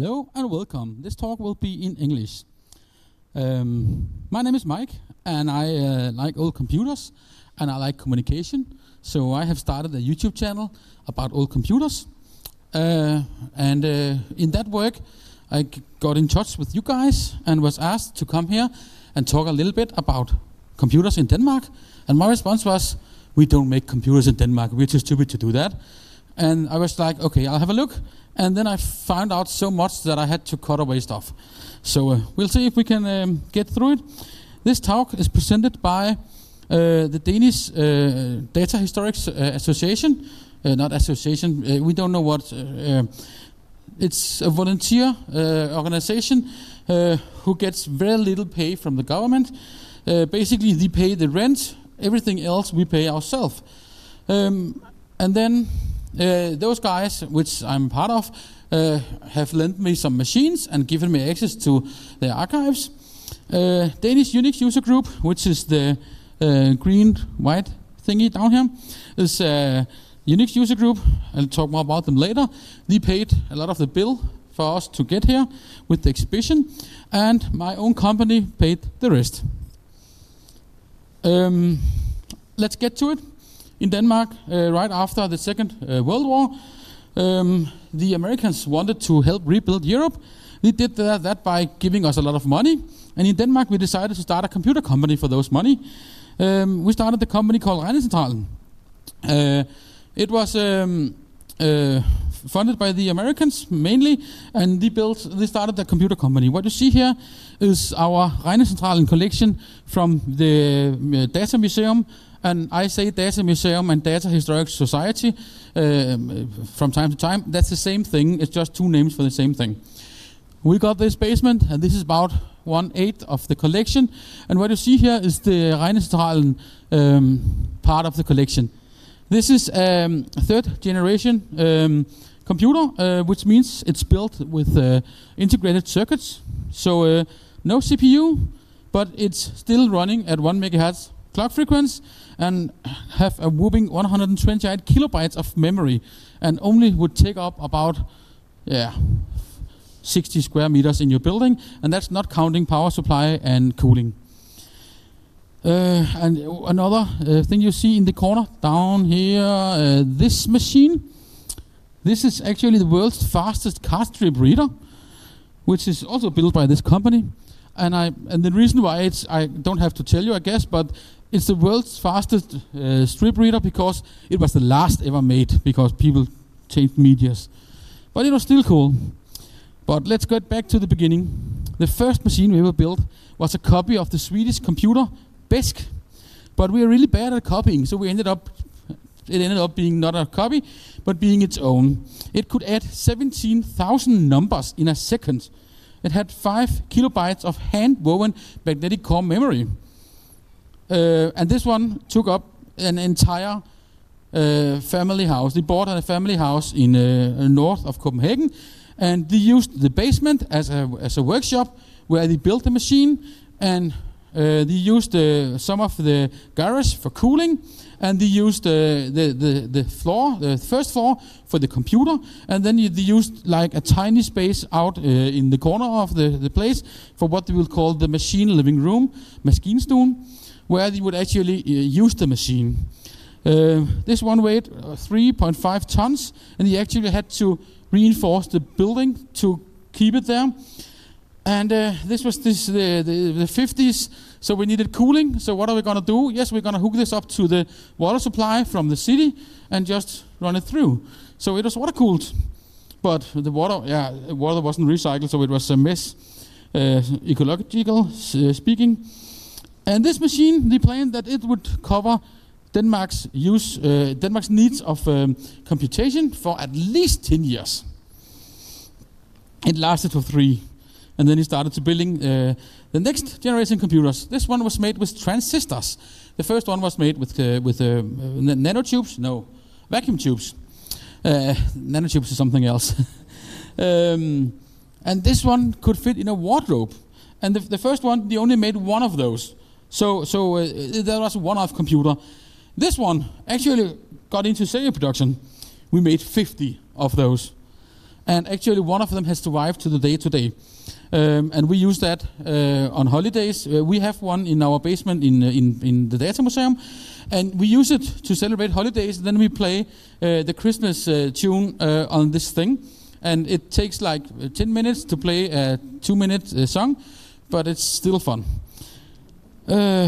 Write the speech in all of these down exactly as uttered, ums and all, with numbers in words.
Hello and welcome. This talk will be in English. Um, my name is Mike, and I uh, like old computers, and I like communication. So I have started a YouTube channel about old computers. Uh, and uh, in that work, I g- got in touch with you guys and was asked to come here and talk a little bit about computers in Denmark. And my response was, we don't make computers in Denmark. We're too stupid to do that. And I was like, okay, I'll have a look. And then I found out so much that I had to cut away stuff. So uh, we'll see if we can um, get through it. This talk is presented by uh, the Danish uh, Data Historics uh, Association. Uh, not association, uh, we don't know what. Uh, uh, it's a volunteer uh, organization uh, who gets very little pay from the government. Uh, basically, they pay the rent. Everything else we pay ourselves. Um, and then uh, those guys, which I'm part of, uh, have lent me some machines and given me access to their archives. Uh, Danish Unix User Group, which is the uh, green, white thingy down here, is a Unix User Group. I'll talk more about them later. They paid a lot of the bill for us to get here with the exhibition, and my own company paid the rest. Um, let's get to it. In Denmark, uh, right after the Second uh, World War, um, the Americans wanted to help rebuild Europe. They did that, that by giving us a lot of money. And in Denmark, we decided to start a computer company for those money. Um, we started the company called Regnecentralen. Uh, it was um, uh, funded by the Americans mainly, and they built. They started the computer company. What you see here is our Regnecentralen collection from the uh, Data Museum. And I say Data Museum and Data Historic Society uh, from time to time. That's the same thing. It's just two names for the same thing. We got this basement, and this is about one-eighth of the collection. And what you see here is the Regnecentralen um, part of the collection. This is a um, third-generation um, computer, uh, which means it's built with uh, integrated circuits. So uh, no C P U, but it's still running at one megahertz clock frequency and have a whopping one hundred twenty-eight kilobytes of memory, and only would take up about yeah sixty square meters in your building, and that's not counting power supply and cooling. Uh, and another uh, thing you see in the corner down here, uh, this machine, this is actually the world's fastest card strip reader, which is also built by this company. And I and the reason why it's, I don't have to tell you, I guess, but it's the world's fastest uh, strip reader because it was the last ever made, because people changed medias. But it was still cool. But let's get back to the beginning. The first machine we ever built was a copy of the Swedish computer Besk. But we were really bad at copying, so we ended up it ended up being not a copy, but being its own. It could add seventeen thousand numbers in a second. It had five kilobytes of hand-woven magnetic core memory. Uh, and this one took up an entire uh, family house. They bought a family house in uh, north of Copenhagen, and they used the basement as a, as a workshop where they built the machine, and uh, they used uh, some of the garage for cooling, and they used uh, the, the, the floor, the first floor, for the computer, and then they used like a tiny space out uh, in the corner of the, the place for what they will call the machine living room, maskinstuen, where they would actually uh, use the machine. Uh, this one weighed uh, three point five tons, and they actually had to reinforce the building to keep it there. And uh, this was this the, the, the fifties, so we needed cooling. So what are we going to do? Yes, we're going to hook this up to the water supply from the city and just run it through. So it was water cooled, but the water, yeah, water wasn't recycled, so it was a mess, uh, ecological uh, speaking. And this machine, they planned that it would cover Denmark's use, uh, Denmark's needs of um, computation for at least ten years. It lasted for three. And then he started to building uh, the next generation computers. This one was made with transistors. The first one was made with uh, with uh, nanotubes. No, vacuum tubes. Uh, nanotubes is something else. um, and this one could fit in a wardrobe. And the, the first one, they only made one of those. So so uh, there was a one-off computer. This one actually got into serial production. We made fifty of those. and actually one of them has survived to the day today. Um, and we use that uh, on holidays. Uh, we have one in our basement in, uh, in in the Data Museum, and we use it to celebrate holidays. Then we play uh, the Christmas uh, tune uh, on this thing, and it takes like ten minutes to play a two-minute uh, song, but it's still fun. Uh,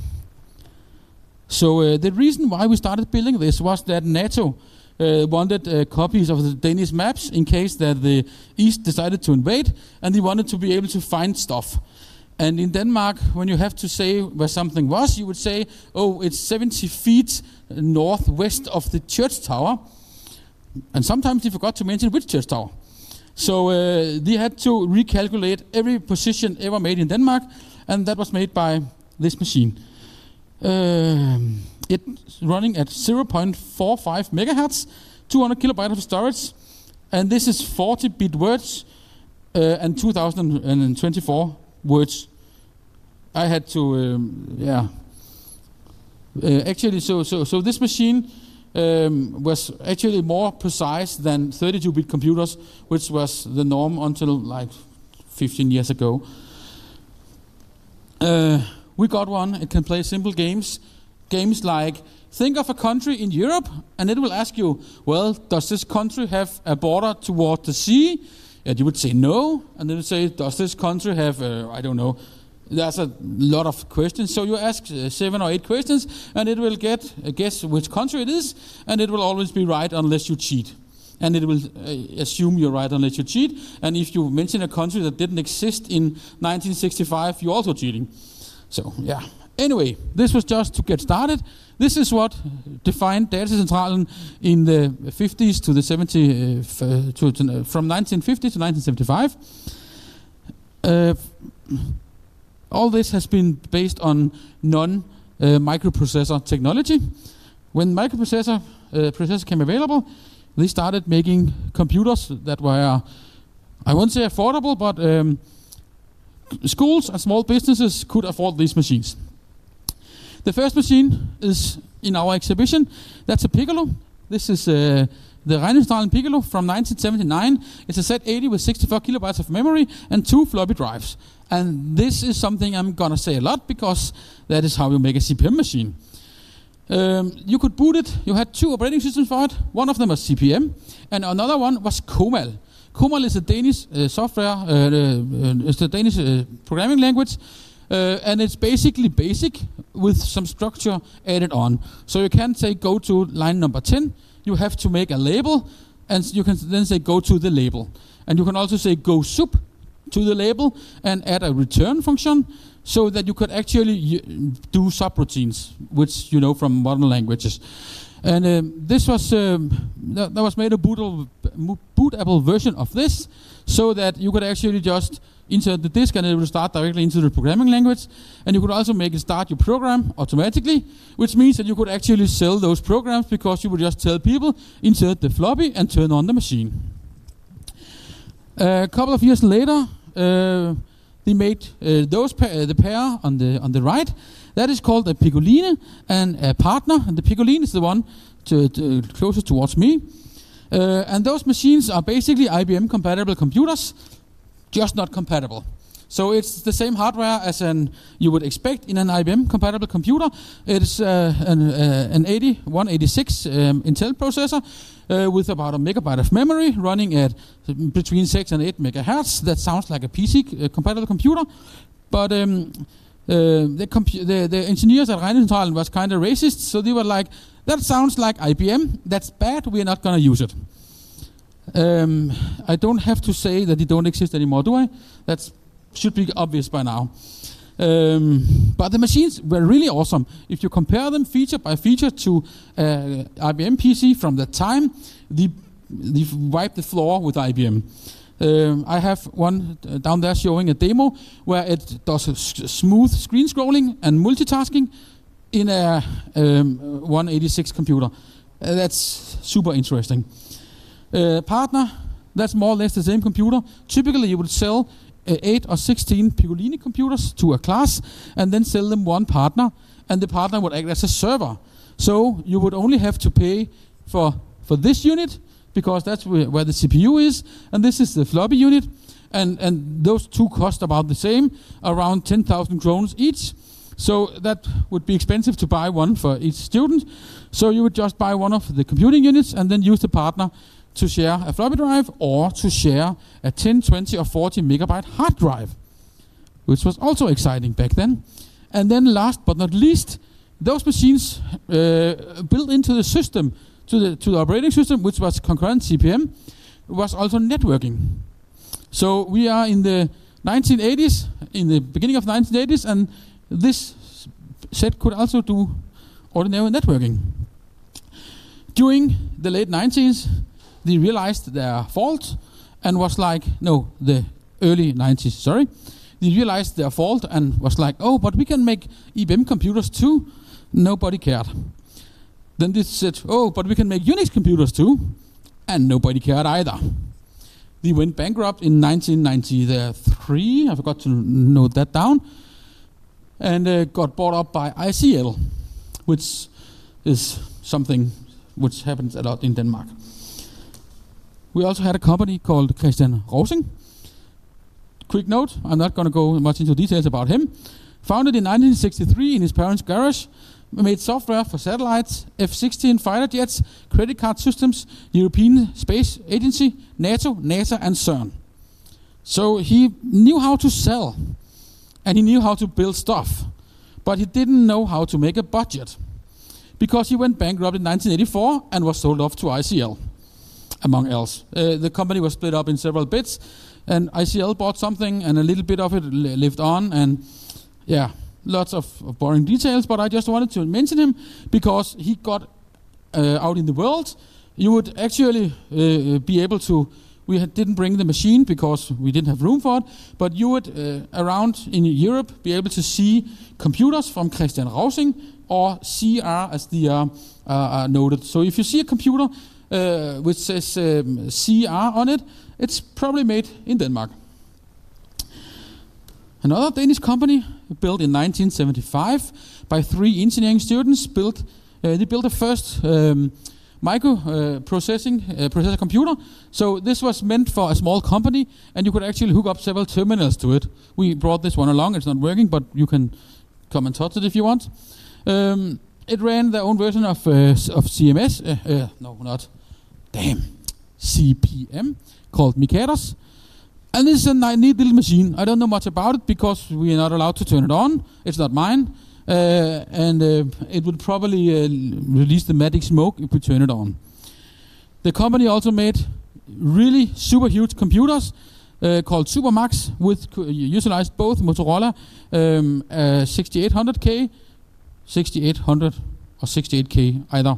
so uh, the reason why we started building this was that NATO Uh, wanted uh, copies of the Danish maps in case that the East decided to invade, and they wanted to be able to find stuff. And in Denmark, when you have to say where something was, you would say, oh, it's seventy feet northwest of the church tower. And sometimes they forgot to mention which church tower. So uh, they had to recalculate every position ever made in Denmark, and that was made by this machine. Um, It's running at zero point four five megahertz, two hundred kilobytes of storage, and this is forty bit words uh, and two thousand twenty-four words. I had to, um, yeah. Uh, actually, so so so this machine um, was actually more precise than thirty-two bit computers, which was the norm until like fifteen years ago. Uh, we got one. It can play simple games. Games like, think of a country in Europe, and it will ask you, well, does this country have a border toward the sea? And you would say no, and then you say, does this country have, uh, I don't know, there's a lot of questions, so you ask uh, seven or eight questions, and it will get uh, guess which country it is, and it will always be right unless you cheat. And it will uh, assume you're right unless you cheat, and if you mention a country that didn't exist in nineteen sixty-five, you're also cheating. So, yeah. Anyway, this was just to get started. This is what defined Datacentralen in the fifties to the seventies, uh, to, to, uh, from nineteen fifty to nineteen seventy-five. Uh, all this has been based on non-microprocessor uh, technology. When microprocessor uh, processor came available, they started making computers that were, I won't say affordable, but um, schools and small businesses could afford these machines. The first machine is in our exhibition. That's a Piccolo. This is uh, the Rheinland Piccolo from nineteen seventy-nine. It's a Z eighty with sixty-four kilobytes of memory and two floppy drives. And this is something I'm going to say a lot because that is how you make a C P M machine. Um, you could boot it. You had two operating systems for it. One of them was C P M, and another one was Comal. Comal is a Danish uh, software, uh, uh, it's a Danish uh, programming language. Uh, and it's basically basic with some structure added on. So you can't say go to line number ten. You have to make a label, and you can then say go to the label. And you can also say go sup to the label and add a return function so that you could actually do subroutines, which you know from modern languages. And um, this was um, th- there was made a bootable, bootable version of this, so that you could actually just insert the disk and it will start directly into the programming language. And you could also make it start your program automatically, which means that you could actually sell those programs because you would just tell people, insert the floppy and turn on the machine. Uh, a couple of years later, uh, they made uh, those pa- uh, the pair on the on the right. That is called a Piccoline and a partner. And the Piccoline is the one to, to closest towards me. Uh, and those machines are basically I B M compatible computers, just not compatible. So it's the same hardware as an you would expect in an I B M compatible computer. It's uh, an, uh, an eighty one eighty-six um, Intel processor uh, with about a megabyte of memory, running at between six and eight megahertz. That sounds like a P C uh, compatible computer, but um, uh, the, compu- the the engineers at Rheinland was kind of racist, so they were like, "That sounds like I B M. That's bad. We're not going to use it." Um, I don't have to say that they don't exist anymore, do I? That's should be obvious by now. Um, but the machines were really awesome. If you compare them feature by feature to uh, I B M P C from that time, they, they wiped the floor with I B M. Um, I have one uh, down there showing a demo where it does a s- smooth screen scrolling and multitasking in a um, one eighty-six computer. Uh, that's super interesting. Uh, partner, that's more or less the same computer. Typically you would sell uh, eight or sixteen Piccoline computers to a class and then sell them one partner, and the partner would act as a server. So you would only have to pay for, for this unit because that's where, where the C P U is, and this is the floppy unit, and, and those two cost about the same, around ten thousand kroners each. So that would be expensive to buy one for each student. So you would just buy one of the computing units and then use the partner to share a floppy drive or to share a ten, twenty or forty megabyte hard drive, which was also exciting back then. And then last but not least, those machines uh, built into the system, to the, to the operating system, which was concurrent C P M, was also networking. So we are in the nineteen eighties, in the beginning of nineteen eighties, and this set could also do ordinary networking. During the late nineties, they realized their fault and was like, no, the early nineties, sorry. They realized their fault and was like, oh, but we can make I B M computers too. Nobody cared. Then they said, oh, but we can make Unix computers too. And nobody cared either. They went bankrupt in nineteen ninety-three, I forgot to note that down, and uh, got bought up by I C L, which is something which happens a lot in Denmark. We also had a company called Christian Rosing. Quick note, I'm not going to go much into details about him. Founded in nineteen sixty-three in his parents' garage, made software for satellites, F sixteen fighter jets, credit card systems, European Space Agency, NATO, NASA, and CERN. So he knew how to sell, and he knew how to build stuff, but he didn't know how to make a budget, because he went bankrupt in nineteen eighty-four and was sold off to I C L, among else. Uh, the company was split up in several bits, and I C L bought something, and a little bit of it li- lived on, and yeah, lots of, of boring details, but I just wanted to mention him because he got uh, out in the world. You would actually uh, be able to, we had, didn't bring the machine because we didn't have room for it, but you would, uh, around in Europe, be able to see computers from Christian Rosing, or C R as they are uh, uh, noted. So if you see a computer uh, which says um, C R on it, it's probably made in Denmark. Another Danish company, built in nineteen seventy-five by three engineering students, built uh, they built the first um, micro uh, processing uh, processor computer. So this was meant for a small company, and you could actually hook up several terminals to it. We brought this one along. It's not working, but you can come and touch it if you want. Um, it ran their own version of uh, of C M S. Uh, uh, no, not damn C P M called Mikados. And this is a neat little machine. I don't know much about it because we are not allowed to turn it on. It's not mine. Uh, and uh, it would probably uh, release the magic smoke if we turn it on. The company also made really super huge computers uh, called Supermax, which utilized both Motorola um, uh, sixty-eight hundred K, sixty-eight hundred or sixty-eight K either,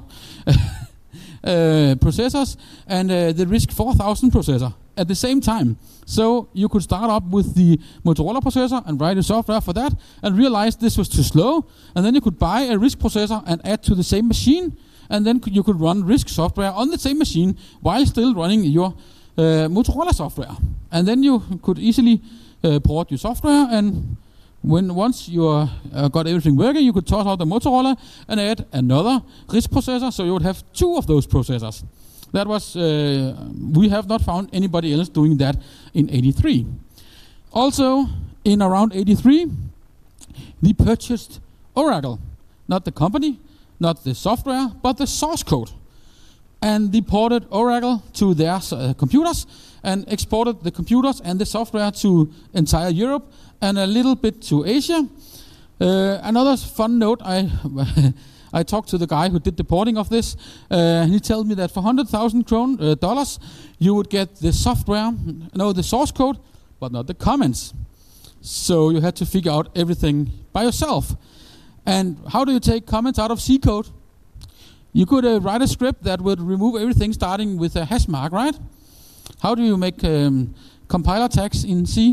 uh, processors, and uh, the RISC four thousand processor at the same time. So you could start up with the Motorola processor and write a software for that and realize this was too slow, and then you could buy a RISC processor and add to the same machine, and then you could run RISC software on the same machine while still running your uh, Motorola software. And then you could easily uh, port your software, and when once you uh, got everything working, you could toss out the Motorola and add another RISC processor, so you would have two of those processors. That was, uh, we have not found anybody else doing that in eighty-three. Also, in around eighty-three, we purchased Oracle. Not the company, not the software, but the source code. And they ported Oracle to their uh, computers and exported the computers and the software to entire Europe and a little bit to Asia. Uh, another fun note, I I talked to the guy who did the porting of this, uh, and he told me that for one hundred thousand kron, uh, dollars, you would get the software, no, the source code, but not the comments. So you had to figure out everything by yourself. And how do you take comments out of C code? You could uh, write a script that would remove everything starting with a hash mark, right? How do you make um, compiler tags in C?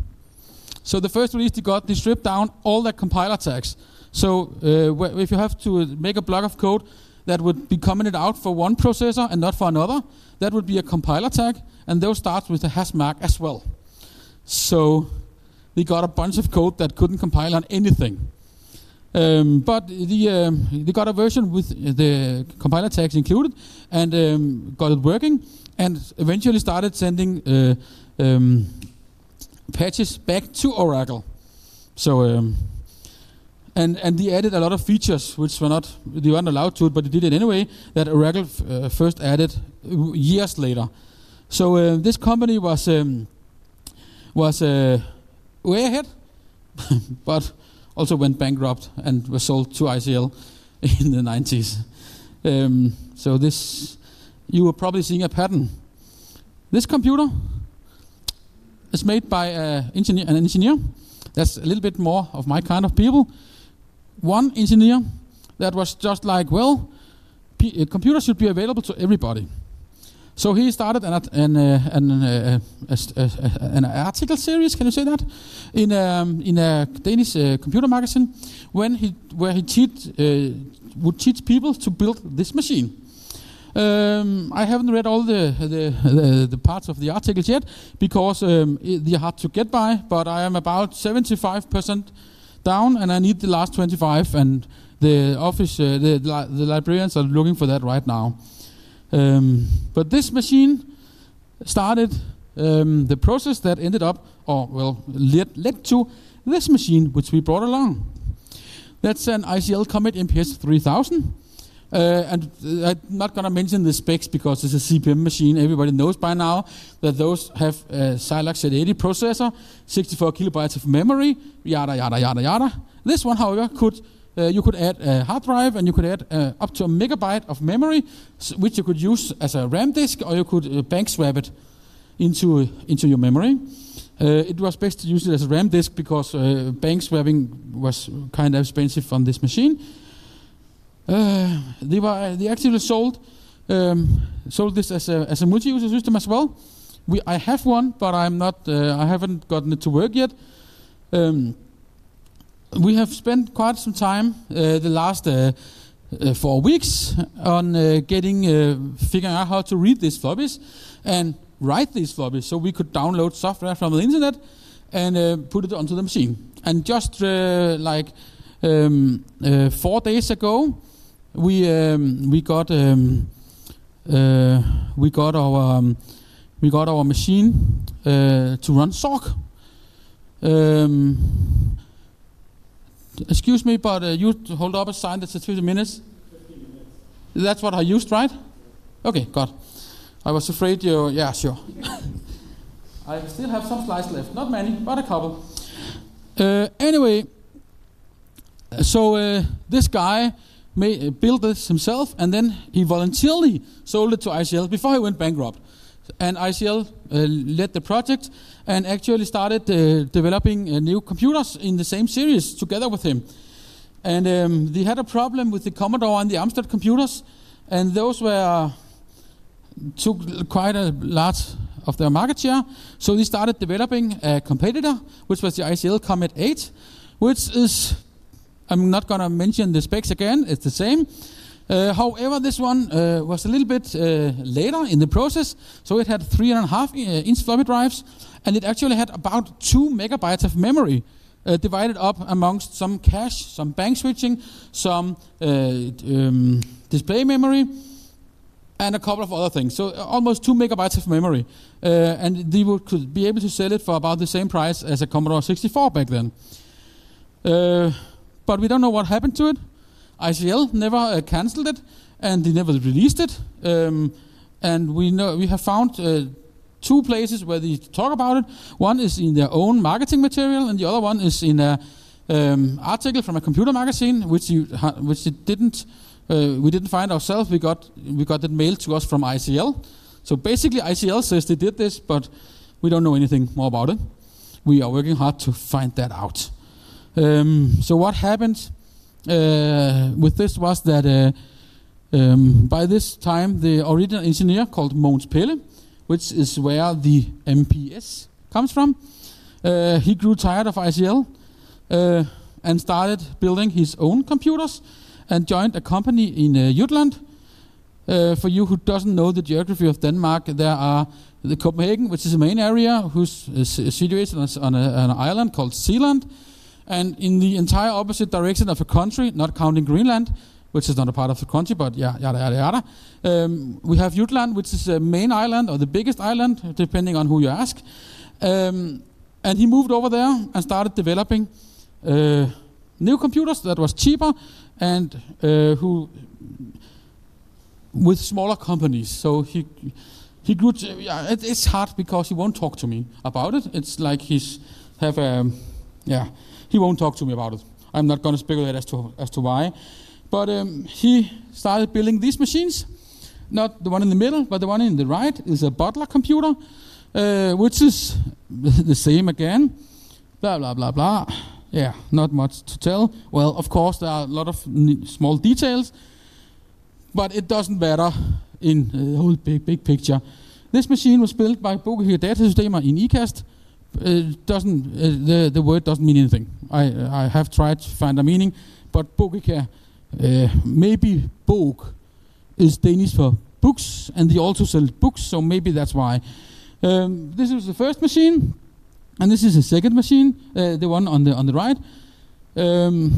So the first release they got, they stripped down all the compiler tags. So uh, if you have to make a block of code that would be commented out for one processor and not for another, that would be a compiler tag, and those start with a hash mark as well. So they got a bunch of code that couldn't compile on anything. Um, but the, um, they got a version with the compiler tags included and um, got it working, and eventually started sending uh, um, patches back to Oracle. So, um, and and they added a lot of features which were not they weren't allowed to, but they did it anyway. That Oracle f- uh, first added years later. So uh, this company was um, was uh, way ahead, but also went bankrupt and was sold to I C L in the nineties. Um, so this, you were probably seeing a pattern. This computer is made by a engineer, an engineer. That's a little bit more of my kind of people. One engineer that was just like, well, p- a computer should be available to everybody. So he started an an, uh, an, uh, a, a, a, an article series, can you say that, in um, in a Danish uh, computer magazine, when he where he teach, uh, would teach people to build this machine. Um, I haven't read all the the, the the parts of the articles yet because um, they're hard to get by. But I am about seventy-five percent down, and I need the last twenty-five. And the office, uh, the the librarians are looking for that right now. Um, but this machine started um, the process that ended up, or well, led, led to this machine, which we brought along. That's an I C L Comet M P S three thousand. Uh, and uh, I'm not going to mention the specs because it's a C P M machine. Everybody knows by now that those have a Silac Z eighty processor, sixty-four kilobytes of memory, yada, yada, yada, yada. This one, however, could Uh, you could add a hard drive, and you could add uh, up to a megabyte of memory, s- which you could use as a RAM disk, or you could uh, bank swap it into uh, into your memory. Uh, it was best to use it as a RAM disk because uh, bank swapping was kind of expensive on this machine. Uh, they were they actually sold um, sold this as a as a multi-user system as well. We I have one, but I'm not uh, I haven't gotten it to work yet. Um, We have spent quite some time uh, the last uh, uh, four weeks on uh, getting uh, figuring out how to read these floppies and write these floppies, so we could download software from the internet and uh, put it onto the machine. And just uh, like um, uh, four days ago, we um, we got um, uh, we got our um, we got our machine uh, to run S O C. Um, Excuse me, but uh, you hold up a sign that says fifty minutes. fifteen minutes. That's what I used, right? Okay, good. I was afraid you... Yeah, sure. I still have some slides left. Not many, but a couple. Uh, anyway, so uh, this guy made, uh, built this himself, and then he voluntarily sold it to I C L before he went bankrupt. And I C L uh, led the project and actually started uh, developing uh, new computers in the same series together with him. And um, they had a problem with the Commodore and the Amstrad computers, and those were took quite a large of their market share. So they started developing a competitor, which was the I C L Comet eight, which is, I'm not going to mention the specs again, it's the same. Uh, however, this one uh, was a little bit uh, later in the process, so it had three and a half uh, inch floppy drives, and it actually had about two megabytes of memory uh, divided up amongst some cache, some bank switching, some uh, um, display memory, and a couple of other things. So uh, almost two megabytes of memory, uh, and they would, could be able to sell it for about the same price as a Commodore sixty-four back then. Uh, but we don't know what happened to it. I C L never uh, cancelled it, and they never released it. Um, and we know we have found uh, two places where they talk about it. One is in their own marketing material, and the other one is in a um, article from a computer magazine, which you ha- which it didn't uh, we didn't find ourselves. We got we got it mailed to us from I C L. So basically, I C L says they did this, but we don't know anything more about it. We are working hard to find that out. Um, so what happened? Uh, with this was that uh, um, by this time the original engineer called Mogens Pelle, which is where the M P S comes from, uh, he grew tired of I C L uh, and started building his own computers and joined a company in uh, Jutland. Uh, for you who doesn't know the geography of Denmark, there are the Copenhagen, which is the main area, who's uh, situated on, a, on an island called Zealand. And in the entire opposite direction of a country, not counting Greenland, which is not a part of the country, but yeah, yada, yada, yada. Um, we have Jutland, which is a main island, or the biggest island, depending on who you ask. Um, and he moved over there and started developing uh, new computers that was cheaper and uh, who with smaller companies. So he he grew. To, yeah, it, it's hard because he won't talk to me about it. It's like he's have a yeah. He won't talk to me about it. I'm not going to speculate as to as to why. But um, he started building these machines. Not the one in the middle, but the one in the right is a Butler computer, uh, which is the same again. Blah blah blah blah. Yeah, not much to tell. Well, of course, there are a lot of n- small details, but it doesn't matter in the whole big, big picture. This machine was built by Bogekær Datasystemer in IKAST. It doesn't, uh, the, the word doesn't mean anything. I, I have tried to find a meaning, but Bogekær, uh, maybe Bog is Danish for books, and they also sell books, so maybe that's why. Um, this is the first machine. And this is the second machine, uh, the one on the on the right. Um,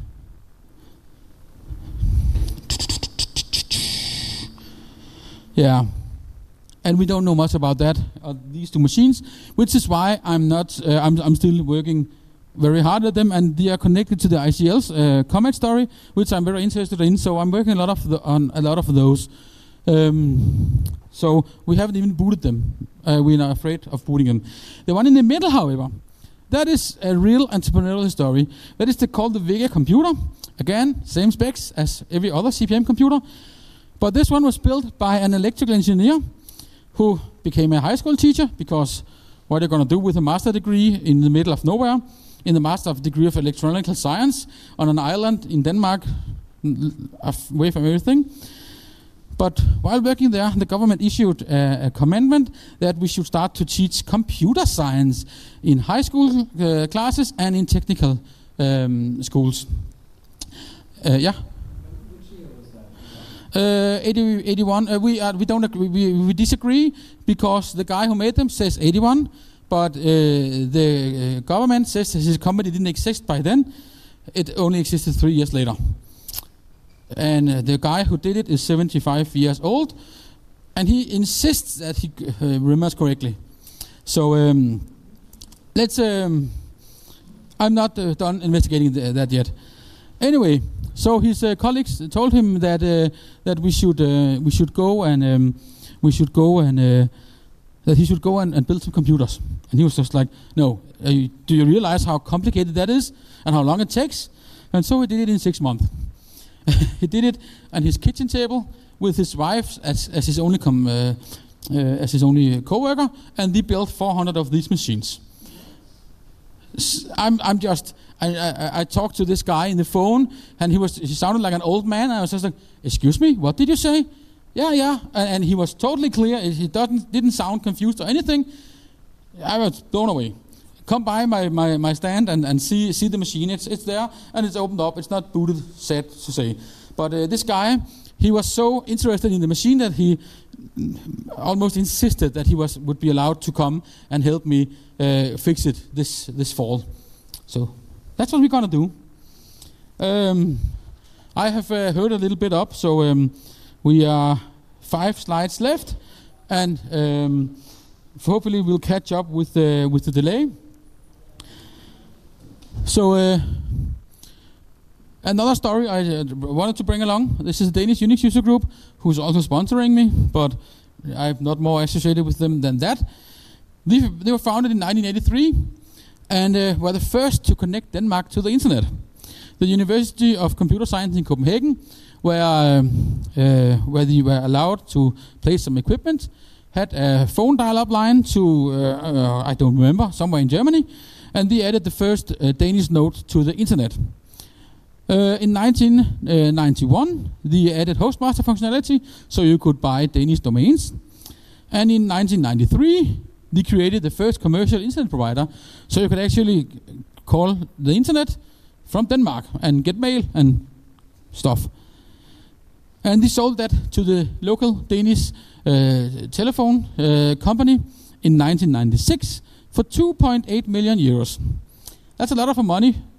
yeah, and we don't know much about that. Uh, these two machines, which is why I'm not. Uh, I'm I'm still working very hard at them, and they are connected to the I C L's uh, comet story, which I'm very interested in. So I'm working a lot of the, on a lot of those. Um, so we haven't even booted them. Uh, we're not afraid of booting them. The one in the middle, however, that is a real entrepreneurial story. That is the, called the Vega computer. Again, same specs as every other C P M computer. But this one was built by an electrical engineer who became a high school teacher, because what are you going to do with a master degree in the middle of nowhere, in the master of degree of electronical science on an island in Denmark, away from everything. But while working there, the government issued a, a commandment that we should start to teach computer science in high school uh, classes and in technical um, schools. Uh, yeah. Which year was that? Uh, eighty, eighty-one. Uh, we uh, we don't agree. We, we disagree because the guy who made them says eighty-one, but uh, the uh, government says that his company didn't exist by then. It only existed three years later. And uh, the guy who did it is seventy-five years old, and he insists that he uh, remembers correctly. So um, let's. Um, I'm not uh, done investigating th- that yet. Anyway, so his uh, colleagues told him that uh, that we should uh, we should go and um, we should go and uh, that he should go and, and build some computers. And he was just like, "No, uh, do you realize how complicated that is and how long it takes?" And so he did it in six months. He did it on his kitchen table with his wife as, as his only com, uh, uh, as his only co-worker, and they built four hundred of these machines. S- I'm I'm just I, I I talked to this guy in the phone, and he was he sounded like an old man. And I was just like, "Excuse me, what did you say?" Yeah, yeah, and, and he was totally clear. He doesn't didn't sound confused or anything. I was blown away. Come by my, my, my stand and, and see see the machine. It's it's there and it's opened up. It's not booted, sad to say. But uh, this guy, he was so interested in the machine that he almost insisted that he was would be allowed to come and help me uh, fix it this this fall. So that's what we're gonna do. Um, I have uh, heard a little bit up, so um, we are five slides left, and um, hopefully we'll catch up with the with the delay. So uh, another story I uh, wanted to bring along. This is a Danish Unix user group who's also sponsoring me, but I'm not more associated with them than that. They, they were founded in nineteen eighty-three and uh, were the first to connect Denmark to the internet. The University of Computer Science in Copenhagen, where um, uh, where they were allowed to place some equipment, had a phone dial-up line to uh, uh, I don't remember, somewhere in Germany. And they added the first uh, Danish node to the internet. Uh, in nineteen ninety-one, they added hostmaster functionality, so you could buy Danish domains. And in nineteen ninety-three, they created the first commercial internet provider, so you could actually call the internet from Denmark and get mail and stuff. And they sold that to the local Danish uh, telephone uh, company in nineteen ninety-six. For two point eight million euros. That's a lot of money,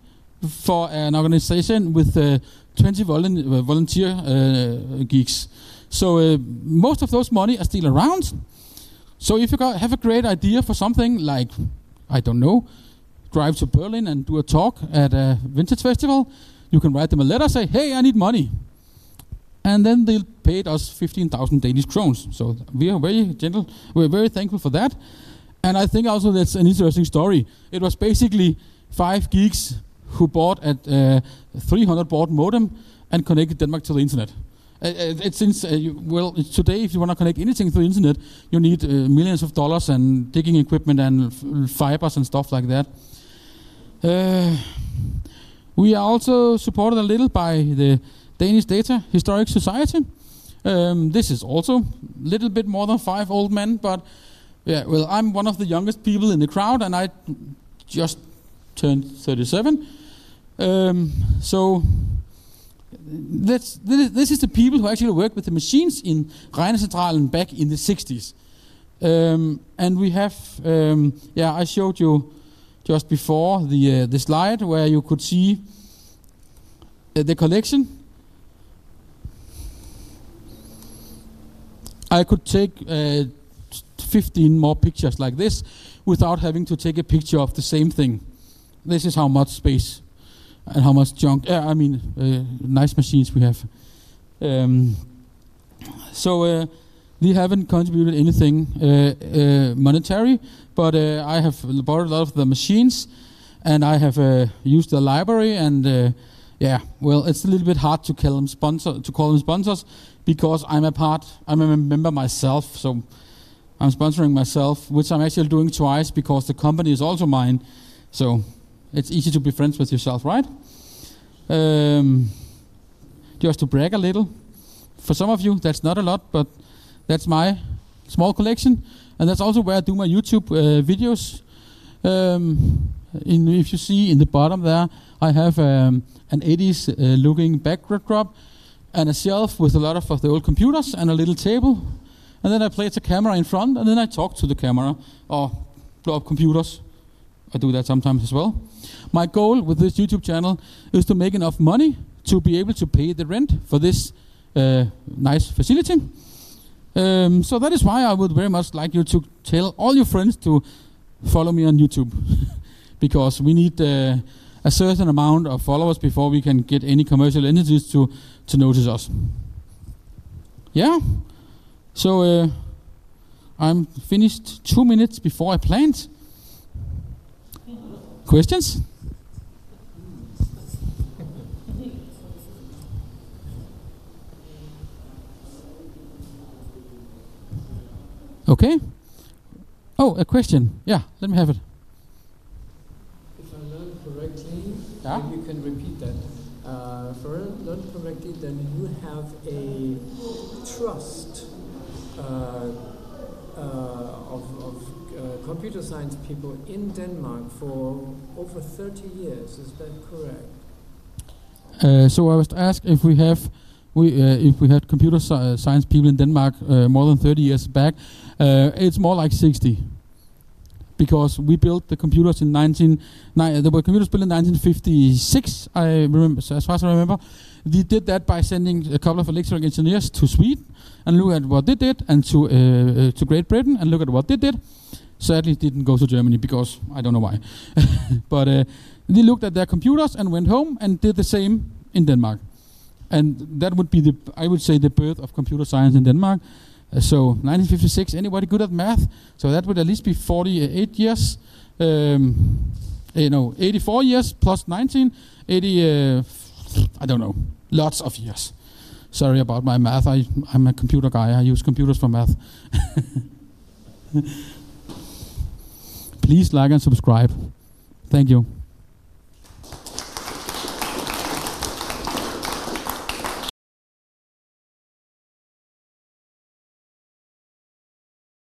for an organization with uh, twenty volun- uh, volunteer uh, geeks. So uh, most of those money are still around. So if you got, have a great idea for something like, I don't know, drive to Berlin and do a talk at a vintage festival, you can write them a letter, say, hey, I need money. And then they'll pay us fifteen thousand Danish crowns. So we are very gentle, we're very thankful for that. And I think also that's an interesting story. It was basically five geeks who bought at uh, three hundred baud modem and connected Denmark to the internet. Uh, it's since uh, you, well it's today, if you want to connect anything to the internet, you need uh, millions of dollars and digging equipment and f- fibers and stuff like that. Uh, we are also supported a little by the Danish Data Historic Society. Um, this is also a little bit more than five old men, but yeah, well, I'm one of the youngest people in the crowd, and I just turned thirty-seven. Um, so that's, this is the people who actually worked with the machines in Regnecentralen back in the sixties. Um, and we have, um, yeah, I showed you just before the uh, the slide where you could see uh, the collection. I could take uh, fifteen more pictures like this without having to take a picture of the same thing. This is how much space and how much junk, uh, I mean, uh, nice machines we have. Um, so uh, we haven't contributed anything uh, uh, monetary, but uh, I have bought a lot of the machines, and I have uh, used the library, and uh, yeah, well, it's a little bit hard to call them sponsor to call them sponsors because I'm a part, I'm a member myself, so I'm sponsoring myself, which I'm actually doing twice because the company is also mine. So it's easy to be friends with yourself, right? Um, just to brag a little. For some of you, that's not a lot, but that's my small collection. And that's also where I do my YouTube uh, videos. Um, in, if you see in the bottom there, I have um, an eighties uh, looking backdrop and a shelf with a lot of, of the old computers and a little table. And then I place a camera in front, and then I talk to the camera or blow up computers. I do that sometimes as well. My goal with this YouTube channel is to make enough money to be able to pay the rent for this uh, nice facility. Um, so that is why I would very much like you to tell all your friends to follow me on YouTube. Because we need uh, a certain amount of followers before we can get any commercial entities to, to notice us. Yeah? So uh, I'm finished two minutes before I planned. Questions? Okay. Oh, a question. Yeah, let me have it. If I learned correctly, Yeah? maybe you can repeat that. Uh, if I learned correctly, then you have a trust uh, uh, of, of uh, computer science people in Denmark for over thirty years. Is that correct? Uh, so I was asked if we have, we uh, if we had computer sci- science people in Denmark uh, more than thirty years back. Uh, it's more like sixty, because we built the computers in nineteen. Ni- there were computers built in nineteen fifty-six. I remember, so as far as I remember, we did that by sending a couple of electrical engineers to Sweden and look at what they did, and to uh, uh, to Great Britain and look at what they did. Sadly, didn't go to Germany because I don't know why. But uh, they looked at their computers and went home and did the same in Denmark. And that would be the, I would say, the birth of computer science in Denmark. Uh, so nineteen fifty-six, anybody good at math? So that would at least be forty-eight years. Um, you know, eighty-four years plus nineteen, eighty, uh, I don't know, lots of years. Sorry about my math. I, I'm a computer guy. I use computers for math. Please like and subscribe. Thank you.